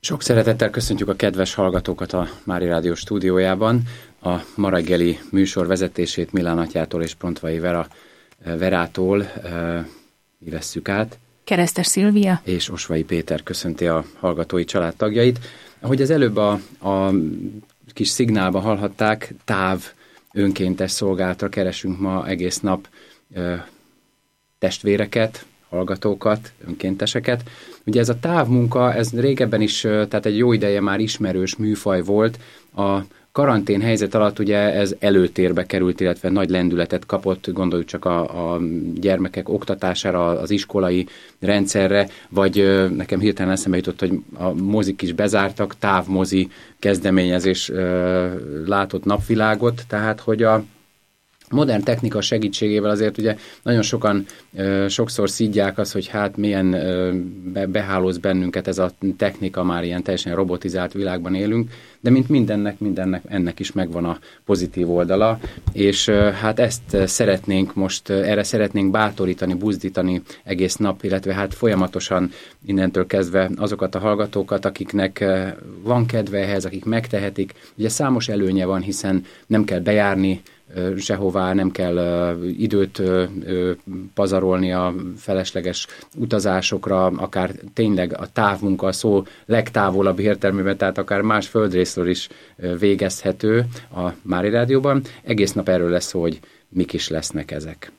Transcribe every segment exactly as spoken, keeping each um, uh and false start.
Sok szeretettel köszöntjük a kedves hallgatókat a Mári Rádió stúdiójában. A ma reggeli műsor vezetését Milán Atyától és Pontvai Vera, Verától e, vesszük át. Keresztes Szilvia És Osvai Péter köszönti a hallgatói családtagjait. Ahogy az előbb a, a kis szignálban hallhatták, táv önkéntes szolgálatra keresünk ma egész nap e, testvéreket, hallgatókat, önkénteseket. Ugye ez a távmunka, ez régebben is, tehát egy jó ideje már ismerős műfaj volt. A karantén helyzet alatt ugye ez előtérbe került, illetve nagy lendületet kapott, gondoljuk csak a, a gyermekek oktatására, az iskolai rendszerre, vagy nekem hirtelen eszembe jutott, hogy a mozik is bezártak, távmozi kezdeményezés látott napvilágot, tehát hogy a modern technika segítségével azért ugye nagyon sokan ö, sokszor szidják azt, hogy hát milyen ö, be, behálóz bennünket ez a technika, már ilyen teljesen robotizált világban élünk, de mint mindennek, mindennek ennek is megvan a pozitív oldala, és ö, hát ezt szeretnénk most, ö, erre szeretnénk bátorítani, buzdítani egész nap, illetve hát folyamatosan innentől kezdve azokat a hallgatókat, akiknek ö, van kedve ehhez, akik megtehetik. Ugye számos előnye van, hiszen nem kell bejárni sehová, nem kell uh, időt uh, uh, pazarolni a felesleges utazásokra, akár tényleg a távmunka a szó legtávolabb értelmében, tehát akár más földrészről is uh, végezhető a Mári Rádióban. Egész nap erről lesz szó, hogy mik is lesznek ezek.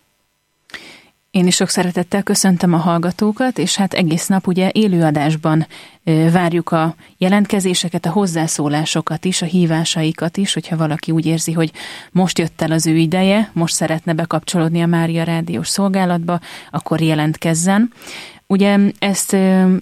Én is sok szeretettel köszöntöm a hallgatókat, és hát egész nap ugye élőadásban várjuk a jelentkezéseket, a hozzászólásokat is, a hívásaikat is, hogyha valaki úgy érzi, hogy most jött el az ő ideje, most szeretne bekapcsolódni a Mária Rádiós szolgálatba, akkor jelentkezzen. Ugye ezt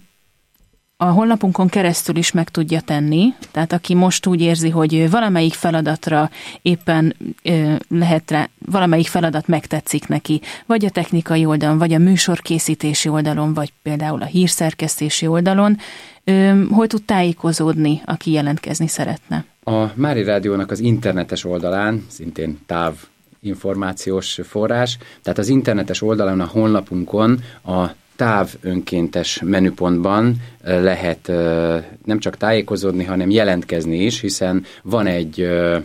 a honlapunkon keresztül is meg tudja tenni, tehát aki most úgy érzi, hogy valamelyik feladatra éppen lehet rá, valamelyik feladat megtetszik neki, vagy a technikai oldalon, vagy a műsorkészítési oldalon, vagy például a hírszerkesztési oldalon, hol tud tájékozódni, aki jelentkezni szeretne? A Mári Rádiónak az internetes oldalán, szintén táv információs forrás, tehát az internetes oldalon, a honlapunkon a táv önkéntes menüpontban lehet nem csak tájékozódni, hanem jelentkezni is, hiszen van egy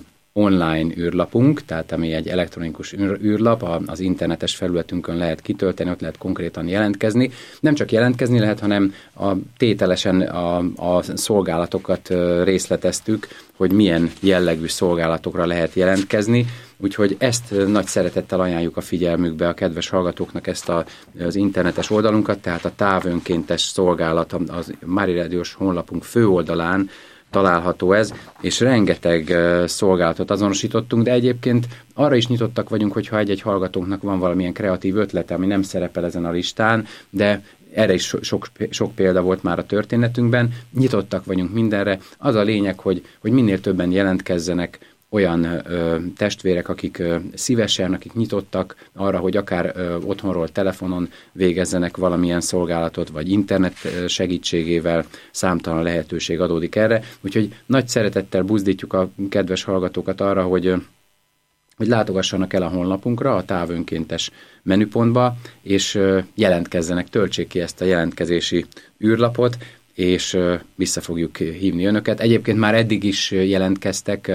online űrlapunk, tehát ami egy elektronikus űrlap, az internetes felületünkön lehet kitölteni, ott lehet konkrétan jelentkezni. Nem csak jelentkezni lehet, hanem a, tételesen a, a szolgálatokat részleteztük, hogy milyen jellegű szolgálatokra lehet jelentkezni. Úgyhogy ezt nagy szeretettel ajánljuk a figyelmükbe a kedves hallgatóknak, ezt a, az internetes oldalunkat, tehát a távönkéntes szolgálat, az Mári Rádiós honlapunk főoldalán található ez, és rengeteg szolgálatot azonosítottunk, de egyébként arra is nyitottak vagyunk, hogyha egy-egy hallgatónknak van valamilyen kreatív ötlete, ami nem szerepel ezen a listán, de erre is sok, sok példa volt már a történetünkben, nyitottak vagyunk mindenre. Az a lényeg, hogy, hogy minél többen jelentkezzenek olyan ö, testvérek, akik ö, szívesen, akik nyitottak arra, hogy akár ö, otthonról, telefonon végezzenek valamilyen szolgálatot, vagy internet segítségével számtalan lehetőség adódik erre. Úgyhogy nagy szeretettel buzdítjuk a kedves hallgatókat arra, hogy, ö, hogy látogassanak el a honlapunkra, a távönkéntes menüpontba, és ö, jelentkezzenek, töltsék ki ezt a jelentkezési űrlapot, és vissza fogjuk hívni önöket. Egyébként már eddig is jelentkeztek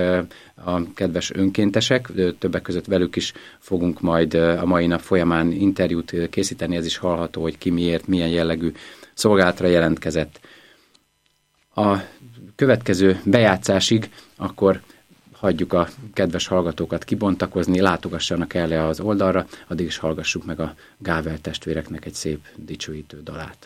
a kedves önkéntesek, többek között velük is fogunk majd a mai nap folyamán interjút készíteni, ez is hallható, hogy ki miért, milyen jellegű szolgálatra jelentkezett. A következő bejátszásig akkor hagyjuk a kedves hallgatókat kibontakozni, látogassanak el az oldalra, addig is hallgassuk meg a Gável testvéreknek egy szép dicsőítő dalát.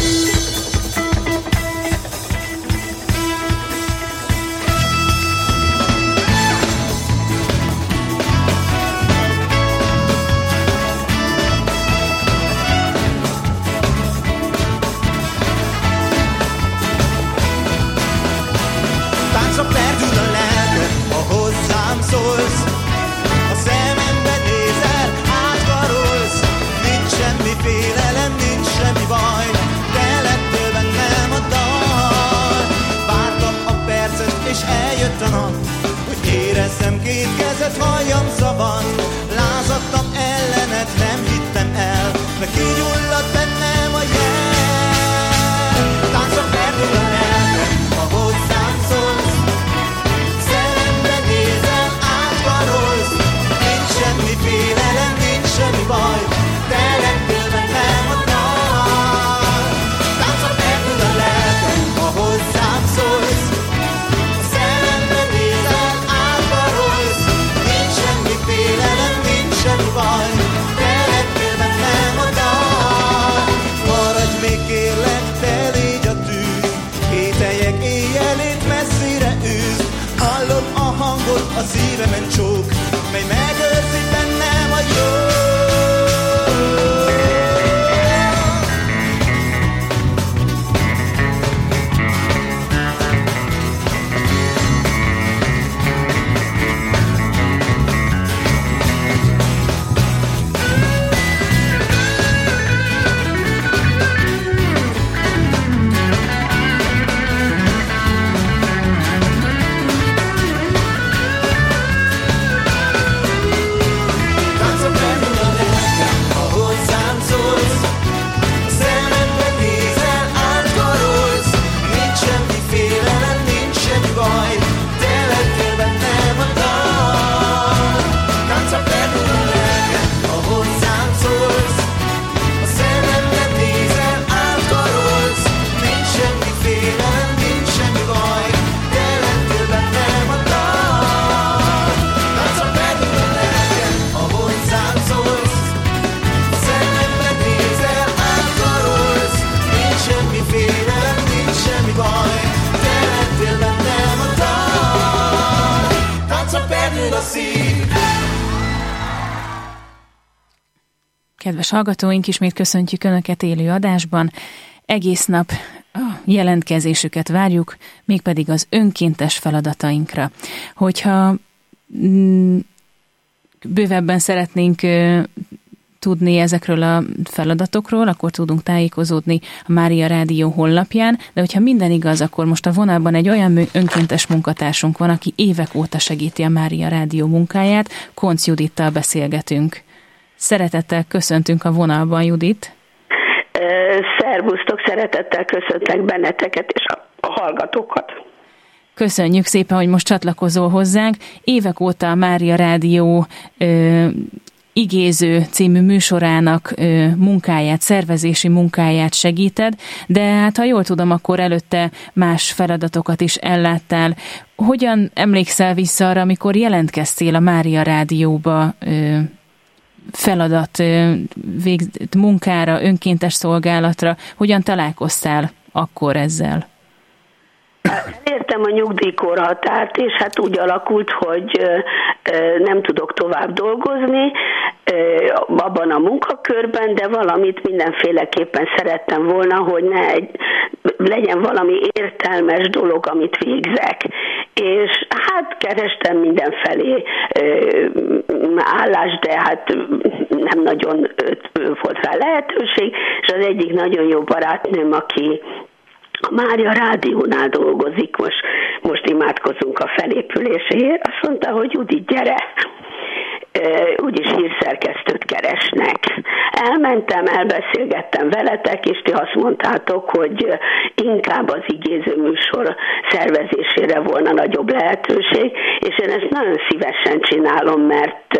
Hogy érezzem két kezet, halljam szavat. Lázadtam ellened, nem hittem el, de kigyulladt bennem a jel. Táncra perdül a lelkem, szív. Kedves hallgatóink, ismét köszöntjük Önöket élő adásban. Egész nap a jelentkezésüket várjuk, mégpedig az önkéntes feladatainkra. Hogyha mm, bővebben szeretnénk uh, tudni ezekről a feladatokról, akkor tudunk tájékozódni a Mária Rádió honlapján, de hogyha minden igaz, akkor most a vonalban egy olyan önkéntes munkatársunk van, aki évek óta segíti a Mária Rádió munkáját. Koncz Judittal beszélgetünk. Szeretettel köszöntünk a vonalban, Judit. Szervusztok, szeretettel köszöntek benneteket és a hallgatókat. Köszönjük szépen, hogy most csatlakozol hozzánk. Évek óta a Mária Rádió ö, Igéző című műsorának ö, munkáját, szervezési munkáját segíted, de hát ha jól tudom, akkor előtte más feladatokat is elláttál. Hogyan emlékszel vissza arra, amikor jelentkeztél a Mária Rádióba ö, feladat, végzett munkára, önkéntes szolgálatra? Hogyan találkoztál akkor ezzel? Értem a nyugdíjkorhatárt, és hát úgy alakult, hogy nem tudok tovább dolgozni abban a munkakörben, de valamit mindenféleképpen szerettem volna, hogy ne egy, legyen valami értelmes dolog, amit végzek. És hát kerestem mindenfelé állást, de hát nem nagyon volt rá lehetőség, és az egyik nagyon jó barátnőm, aki a Mária Rádiónál dolgozik, most, most imádkozunk a felépüléséért, azt mondta, hogy Judit, gyere, úgyis hírszerkesztőt keresnek. Elmentem, elbeszélgettem veletek, és ti azt mondtátok, hogy inkább az igéző műsor szervezésére volna nagyobb lehetőség, és én ezt nagyon szívesen csinálom, mert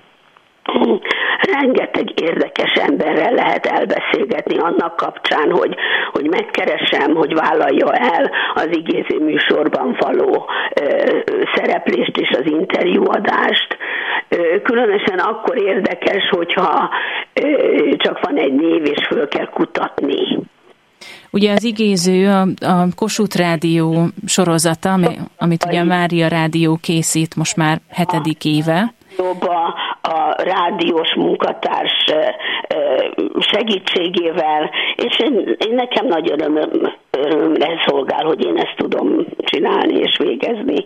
rengeteg érdekes emberrel lehet elbeszélgetni annak kapcsán, hogy, hogy megkeresem, hogy vállalja el az igéző műsorban való ö, szereplést és az interjúadást. Ö, különösen akkor érdekes, hogyha ö, csak van egy név és föl kell kutatni. Ugye az igéző a, a Kossuth Rádió sorozata, ami, amit ugye a Mária Rádió készít most már hetedik éve. A, a rádiós munkatárs segítségével, és én, én nekem nagy öröm, örömre szolgál, hogy én ezt tudom csinálni és végezni.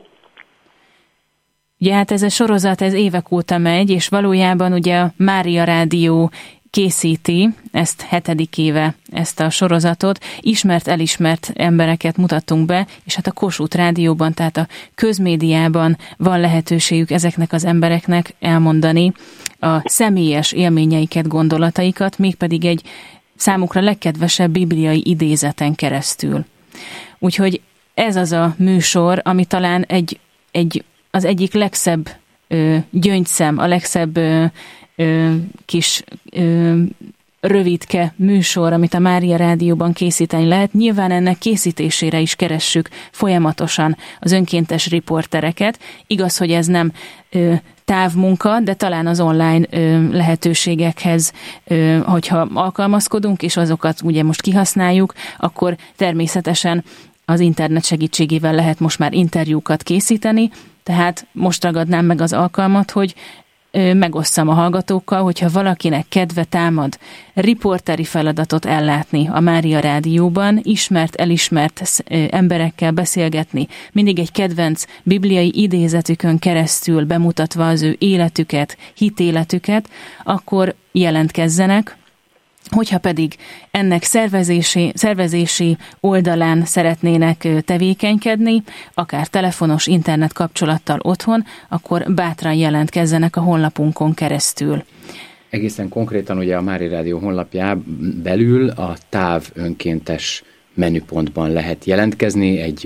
Ugye hát ez a sorozat, ez évek óta megy, és valójában ugye a Mária Rádió készíti ezt hetedik éve, ezt a sorozatot. Ismert, elismert embereket mutattunk be, és hát a Kossuth Rádióban, tehát a közmédiában van lehetőségük ezeknek az embereknek elmondani a személyes élményeiket, gondolataikat, mégpedig egy számukra legkedvesebb bibliai idézeten keresztül. Úgyhogy ez az a műsor, ami talán egy, egy, az egyik legszebb ö, gyöngyszem, a legszebb ö, Ö, kis ö, rövidke műsor, amit a Mária Rádióban készíteni lehet. Nyilván ennek készítésére is keressük folyamatosan az önkéntes riportereket. Igaz, hogy ez nem ö, távmunka, de talán az online ö, lehetőségekhez, ö, hogyha alkalmazkodunk, és azokat ugye most kihasználjuk, akkor természetesen az internet segítségével lehet most már interjúkat készíteni, tehát most ragadnám meg az alkalmat, hogy megosszam a hallgatókkal, hogyha valakinek kedve támad riporteri feladatot ellátni a Mária Rádióban, ismert, elismert emberekkel beszélgetni, mindig egy kedvenc bibliai idézetükön keresztül bemutatva az ő életüket, hitéletüket, akkor jelentkezzenek. Hogyha pedig ennek szervezési, szervezési oldalán szeretnének tevékenykedni, akár telefonos internet kapcsolattal otthon, akkor bátran jelentkezzenek a honlapunkon keresztül. Egészen konkrétan ugye a Mária Rádió honlapján belül a táv önkéntes menüpontban lehet jelentkezni egy,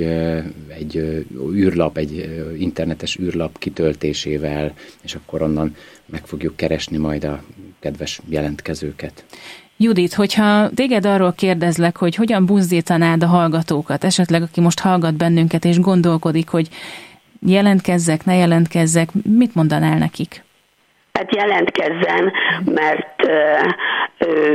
egy űrlap, egy internetes űrlap kitöltésével, és akkor onnan meg fogjuk keresni majd a kedves jelentkezőket. Judit, hogyha téged arról kérdezlek, hogy hogyan buzdítanád a hallgatókat, esetleg aki most hallgat bennünket és gondolkodik, hogy jelentkezzek, ne jelentkezzek, mit mondanál nekik? Hát jelentkezzen, mert ö,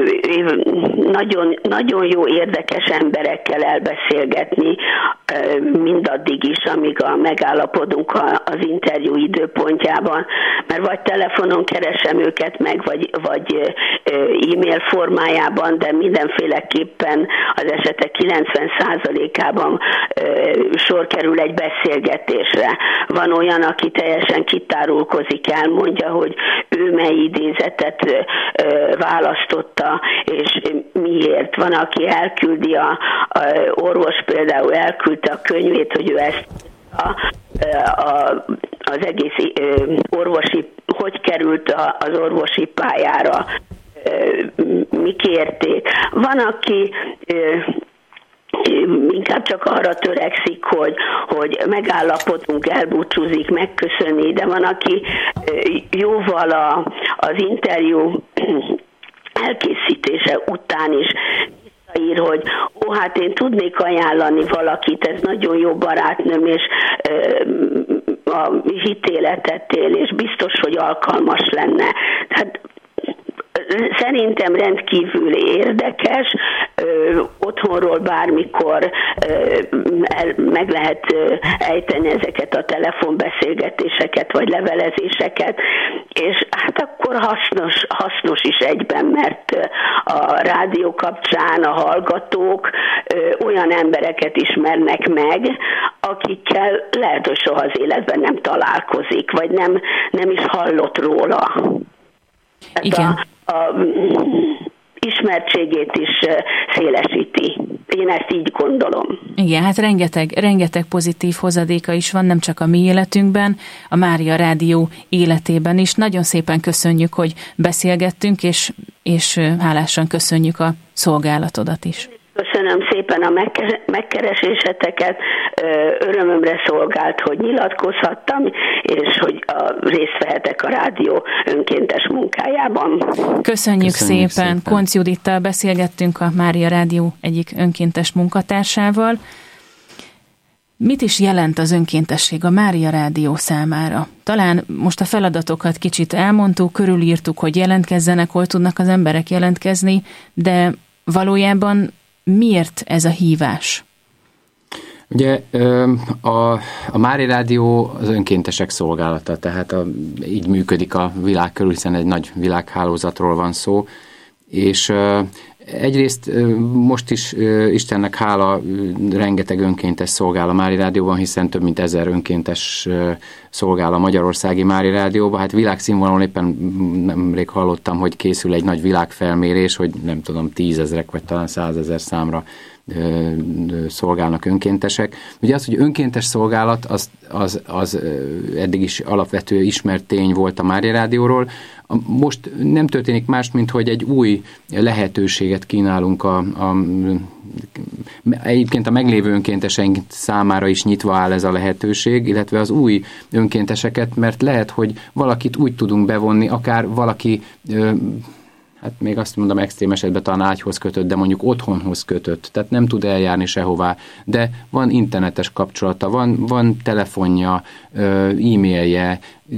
ö, nagyon, nagyon jó érdekes emberekkel elbeszélgetni, ö, mindaddig is, amíg a, megállapodunk a, az interjú időpontjában, mert vagy telefonon keresem őket meg, vagy, vagy e-mail formájában, de mindenféleképpen az esetek kilencven százalékában sor kerül egy beszélgetésre. Van olyan, aki teljesen kitárulkozik, elmondja, hogy ő mely idézetet választotta, és miért. Van, aki elküldi, a, a orvos például elküldte a könyvét, hogy ő ezt a, a, az egész orvosi, hogy került az orvosi pályára, mi kérték. Van, aki inkább csak arra törekszik, hogy, hogy megállapodunk, elbúcsúzik, megköszöni, de van, aki jóval a, az interjú elkészítése után is ír, hogy ó, hát én tudnék ajánlani valakit, ez nagyon jó barátnőm, és ö, a hitéletet él, és biztos, hogy alkalmas lenne. Tehát szerintem rendkívül érdekes, ö, otthonról bármikor ö, el, meg lehet ö, ejteni ezeket a telefonbeszélgetéseket, vagy levelezéseket, és hát akkor hasznos, hasznos is egyben, mert a rádió kapcsán a hallgatók ö, olyan embereket ismernek meg, akikkel lehet, hogy soha az életben nem találkozik, vagy nem, nem is hallott róla. Igen. A, a ismertségét is szélesíti. Én ezt így gondolom. Igen, hát rengeteg, rengeteg pozitív hozadéka is van, nem csak a mi életünkben, a Mária Rádió életében is. Nagyon szépen köszönjük, hogy beszélgettünk, és, és hálásan köszönjük a szolgálatodat is. Köszönöm szépen a megkereséseteket, örömömre szolgált, hogy nyilatkozhattam, és hogy a, részt vehetek a rádió önkéntes munkájában. Köszönjük, Köszönjük szépen. szépen. Koncz Judittal beszélgettünk, a Mária Rádió egyik önkéntes munkatársával. Mit is jelent az önkéntesség a Mária Rádió számára? Talán most a feladatokat kicsit elmondtuk, körülírtuk, hogy jelentkezzenek, hol tudnak az emberek jelentkezni, de valójában miért ez a hívás? Ugye a, a Mária Rádió az önkéntesek szolgálata, tehát a, így működik a világ körül, hiszen egy nagy világhálózatról van szó, és egyrészt most is Istennek hála, rengeteg önkéntes szolgál a Mária Rádióban, hiszen több mint ezer önkéntes szolgál a magyarországi Mária Rádióban. Hát világszínvonalon éppen nemrég hallottam, hogy készül egy nagy világfelmérés, hogy nem tudom, tízezrek vagy talán százezer számra szolgálnak önkéntesek. Ugye az, hogy önkéntes szolgálat, az, az, az eddig is alapvető ismert tény volt a Mária Rádióról. Most nem történik más, mint hogy egy új lehetőséget kínálunk a, a egyébként a meglévő önkénteseink számára is nyitva áll ez a lehetőség, illetve az új önkénteseket, mert lehet, hogy valakit úgy tudunk bevonni, akár valaki hát még azt mondom, extrém esetben talán ágyhoz kötött, de mondjuk otthonhoz kötött, tehát nem tud eljárni sehová, de van internetes kapcsolata, van, van telefonja, e-mailje,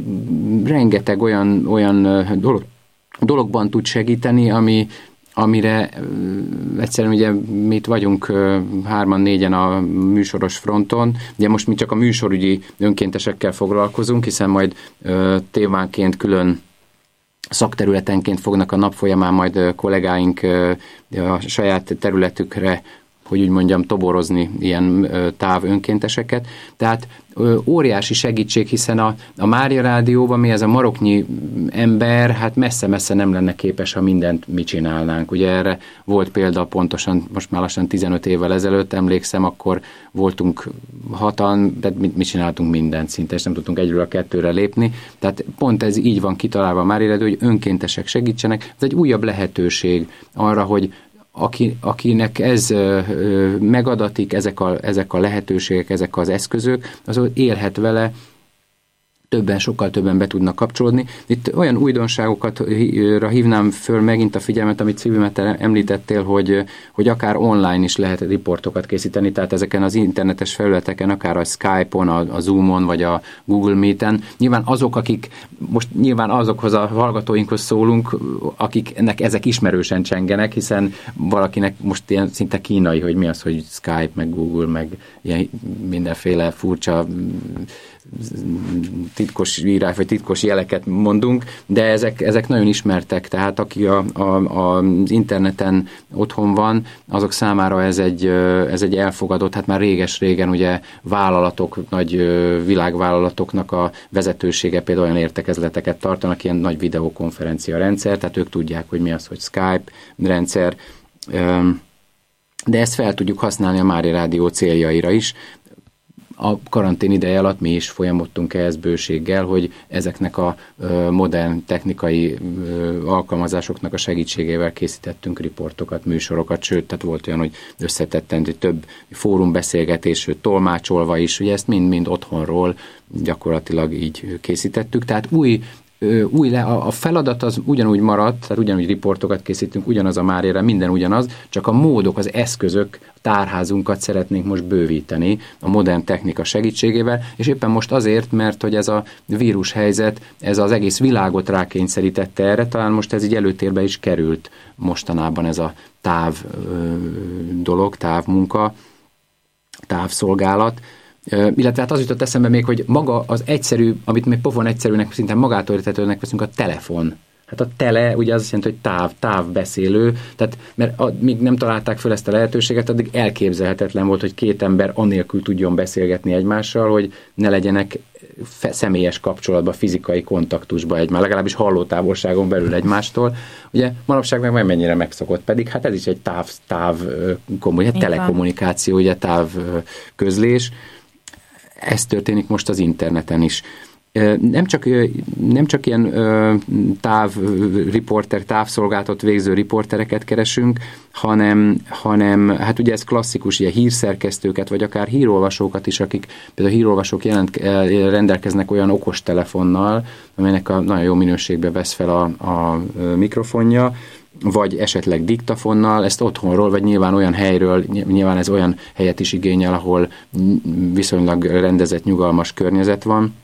rengeteg olyan, olyan dolog, dologban tud segíteni, ami, amire egyszerűen ugye mi itt vagyunk hárman, négyen a műsoros fronton, ugye most mi csak a műsorügyi önkéntesekkel foglalkozunk, hiszen majd témánként külön szakterületenként fognak a nap folyamán majd kollégáink a saját területükre, hogy úgy mondjam, toborozni ilyen táv önkénteseket. Tehát óriási segítség, hiszen a, a Mária Rádióban mi ez a maroknyi ember, hát messze-messze nem lenne képes, ha mindent mi csinálnánk. Ugye erre volt példa pontosan, most már lassan tizenöt évvel ezelőtt, emlékszem, akkor voltunk hatan, de mi, mi csináltunk mindent szinte, és nem tudtunk egyről a kettőre lépni. Tehát pont ez így van kitalálva a Mária Rádió, hogy önkéntesek segítsenek. Ez egy újabb lehetőség arra, hogy Aki, akinek ez ö, ö, megadatik, ezek a, ezek a lehetőségek, ezek az eszközök, az élhet vele, többen, sokkal többen be tudnak kapcsolódni. Itt olyan újdonságokat hívnám föl megint a figyelmet, amit Cibi, említettél, hogy, hogy akár online is lehet riportokat készíteni, tehát ezeken az internetes felületeken, akár a Skype-on, a, a Zoom-on, vagy a Google Meet-en. Nyilván azok, akik, most nyilván azokhoz a hallgatóinkhoz szólunk, akiknek ezek ismerősen csengenek, hiszen valakinek most ilyen szinte kínai, hogy mi az, hogy Skype, meg Google, meg ilyen mindenféle furcsa titkos írás, vagy titkos jeleket mondunk, de ezek, ezek nagyon ismertek, tehát aki a, a, a, az interneten otthon van, azok számára ez egy, ez egy elfogadott, hát már réges-régen ugye vállalatok, nagy világvállalatoknak a vezetősége például olyan értekezleteket tartanak, ilyen nagy videokonferencia rendszer, tehát ők tudják, hogy mi az, hogy Skype rendszer, de ezt fel tudjuk használni a Mária Rádió céljaira is. A karantén ideje alatt mi is folyamodtunk ehhez bőséggel, hogy ezeknek a modern technikai alkalmazásoknak a segítségével készítettünk riportokat, műsorokat, sőt, tehát volt olyan, hogy összetetten több fórumbeszélgetés, tolmácsolva is, ugye ezt mind-mind otthonról gyakorlatilag így készítettük, tehát új új le, a feladat az ugyanúgy maradt, tehát ugyanúgy riportokat készítünk, ugyanaz a Máriára, minden ugyanaz, csak a módok, az eszközök, a tárházunkat szeretnénk most bővíteni a modern technika segítségével, és éppen most azért, mert hogy ez a vírushelyzet, ez az egész világot rákényszerítette erre, talán most ez így előtérbe is került mostanában ez a táv dolog, távmunka, távszolgálat, illetve hát az jutott eszembe még, hogy maga az egyszerű, amit még pofon egyszerűnek, szinte magától értetőnek veszünk, a telefon. Hát a tele, ugye az azt jelenti, hogy táv, távbeszélő, tehát mert a, míg nem találták föl ezt a lehetőséget, addig elképzelhetetlen volt, hogy két ember anélkül tudjon beszélgetni egymással, hogy ne legyenek fe, személyes kapcsolatban, fizikai kontaktusban egymással, legalábbis hallótávolságon belül egymástól. Ugye manapság meg mennyire megszokott, pedig hát ez is egy táv, táv kommun, telekommunikáció, ugye távközlés. Ez történik most az interneten is. Nem csak, nem csak ilyen távriporter, távszolgáltat végző riportereket keresünk, hanem, hanem hát ugye ez klasszikus, ilyen hírszerkesztőket, vagy akár hírolvasókat is, akik például hírolvasók jelent, rendelkeznek olyan okostelefonnal, amelynek a nagyon jó minőségben vesz fel a, a mikrofonja, vagy esetleg diktafonnal, ezt otthonról, vagy nyilván olyan helyről, nyilván ez olyan helyet is igényel, ahol viszonylag rendezett, nyugalmas környezet van,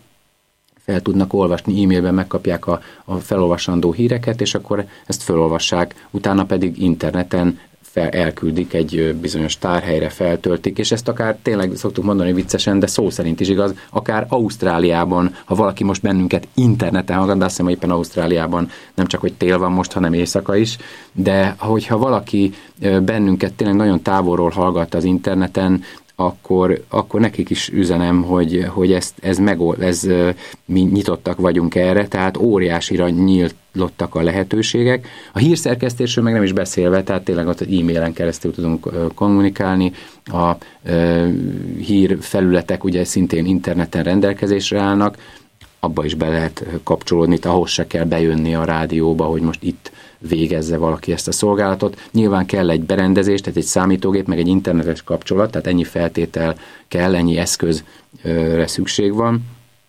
fel tudnak olvasni, e-mailben megkapják a, a felolvasandó híreket, és akkor ezt felolvassák, utána pedig interneten fel, elküldik egy bizonyos tárhelyre, feltöltik, és ezt akár tényleg szoktuk mondani viccesen, de szó szerint is igaz, akár Ausztráliában, ha valaki most bennünket interneten hallgat, de azt hiszem, éppen Ausztráliában nem csak, hogy tél van most, hanem éjszaka is, de hogyha valaki bennünket tényleg nagyon távolról hallgat az interneten, akkor, akkor nekik is üzenem, hogy, hogy ezt, ez megold, ez, mi nyitottak vagyunk erre, tehát óriásira nyílottak a lehetőségek. A hírszerkesztésről meg nem is beszélve, tehát tényleg ott e-mailen keresztül tudunk kommunikálni, a e, hírfelületek ugye szintén interneten rendelkezésre állnak, abba is be lehet kapcsolódni, ahhoz se kell bejönni a rádióba, hogy most itt végezze valaki ezt a szolgálatot. Nyilván kell egy berendezés, tehát egy számítógép, meg egy internetes kapcsolat, tehát ennyi feltétel kell, ennyi eszközre szükség van,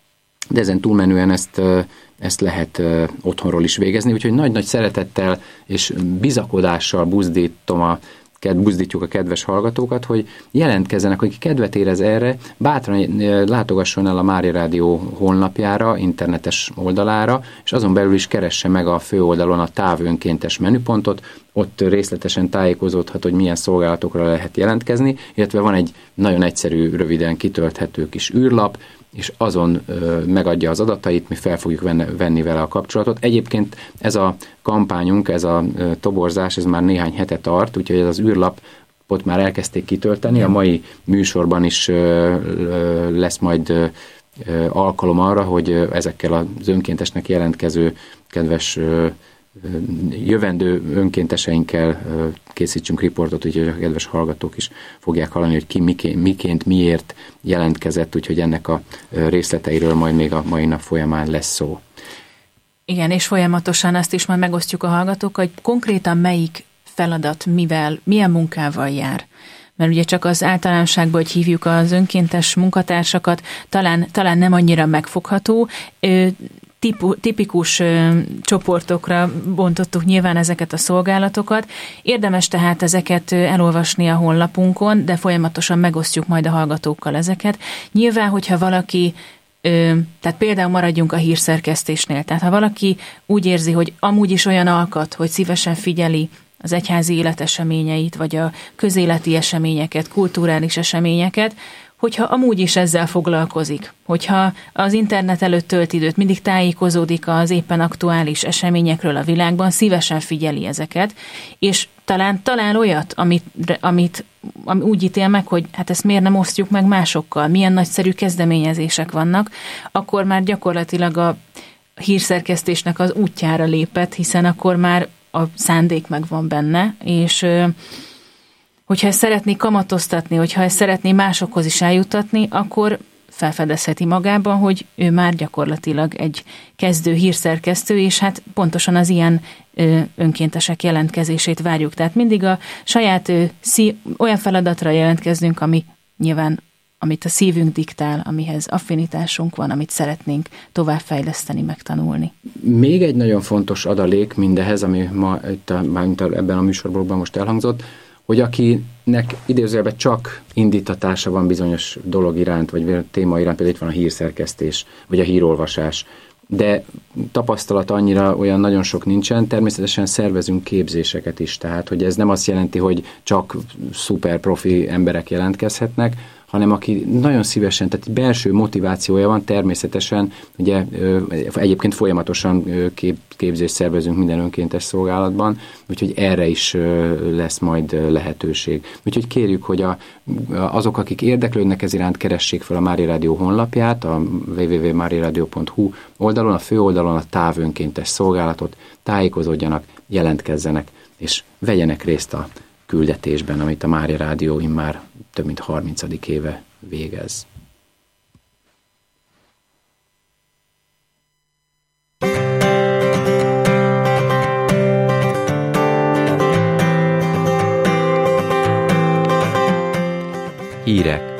de ezen túlmenően ezt, ezt lehet otthonról is végezni, úgyhogy nagy-nagy szeretettel és bizakodással buzdítom a buzdítjuk a kedves hallgatókat, hogy jelentkezzenek, aki kedvet érez erre, bátran látogasson el a Mária Rádió honlapjára, internetes oldalára, és azon belül is keresse meg a főoldalon a távönkéntes menüpontot, ott részletesen tájékozódhat, hogy milyen szolgálatokra lehet jelentkezni, illetve van egy nagyon egyszerű, röviden kitölthető kis űrlap, és azon ö, megadja az adatait, mi fel fogjuk venni, venni vele a kapcsolatot. Egyébként ez a kampányunk, ez a ö, toborzás, ez már néhány hete tart, úgyhogy ez az űrlapot már elkezdték kitölteni. A mai műsorban is ö, ö, lesz majd ö, ö, alkalom arra, hogy ö, ezekkel az önkéntesnek jelentkező kedves ö, jövendő önkénteseinkkel készítsünk riportot, úgyhogy a kedves hallgatók is fogják hallani, hogy ki miként, miként miért jelentkezett, úgyhogy ennek a részleteiről majd még a mai nap folyamán lesz szó. Igen, és folyamatosan azt is majd megosztjuk a hallgatókkal, hogy konkrétan melyik feladat, mivel, milyen munkával jár. mert ugye csak az általánosságban, hogy hívjuk az önkéntes munkatársakat, talán, talán nem annyira megfogható. Tipu, tipikus ö, csoportokra bontottuk nyilván ezeket a szolgálatokat. Érdemes tehát ezeket elolvasni a honlapunkon, de folyamatosan megosztjuk majd a hallgatókkal ezeket. Nyilván, hogyha valaki, ö, tehát például maradjunk a hírszerkesztésnél, tehát ha valaki úgy érzi, hogy amúgy is olyan alkat, hogy szívesen figyeli az egyházi életeseményeit, vagy a közéleti eseményeket, kulturális eseményeket, hogyha amúgy is ezzel foglalkozik, hogyha az internet előtt tölt időt, mindig tájékozódik az éppen aktuális eseményekről a világban, szívesen figyeli ezeket, és talán talál olyat, amit, amit ami úgy ítél meg, hogy hát ezt miért nem osztjuk meg másokkal, milyen nagyszerű kezdeményezések vannak, akkor már gyakorlatilag a hírszerkesztésnek az útjára lépett, hiszen akkor már a szándék megvan benne, és hogyha ezt szeretné kamatoztatni, hogyha ezt szeretné másokhoz is eljuttatni, akkor felfedezheti magában, hogy ő már gyakorlatilag egy kezdő hírszerkesztő, és hát pontosan az ilyen önkéntesek jelentkezését várjuk. Tehát mindig a saját szív, olyan feladatra jelentkeznünk, ami nyilván, amit a szívünk diktál, amihez affinitásunk van, amit szeretnénk továbbfejleszteni, megtanulni. Még egy nagyon fontos adalék mindehez, ami ma itt a, ebben a műsorban most elhangzott, hogy akinek idézőjelben csak indítatása van bizonyos dolog iránt, vagy téma iránt, például itt van a hírszerkesztés, vagy a hírolvasás, de tapasztalat annyira olyan nagyon sok nincsen, természetesen szervezünk képzéseket is, tehát hogy ez nem azt jelenti, hogy csak szuper profi emberek jelentkezhetnek, hanem aki nagyon szívesen, tehát belső motivációja van, természetesen, ugye egyébként folyamatosan kép, képzést szervezünk minden önkéntes szolgálatban, úgyhogy erre is lesz majd lehetőség. Úgyhogy kérjük, hogy a, azok, akik érdeklődnek ez iránt, keressék fel a Mária Rádió honlapját, a double-u double-u double-u pont mária rádió pont hu oldalon, a fő oldalon a táv önkéntes szolgálatot, tájékozódjanak, jelentkezzenek, és vegyenek részt a küldetésben, amit a Mária Rádió immár több mint harmincadik éve végez. Hírek.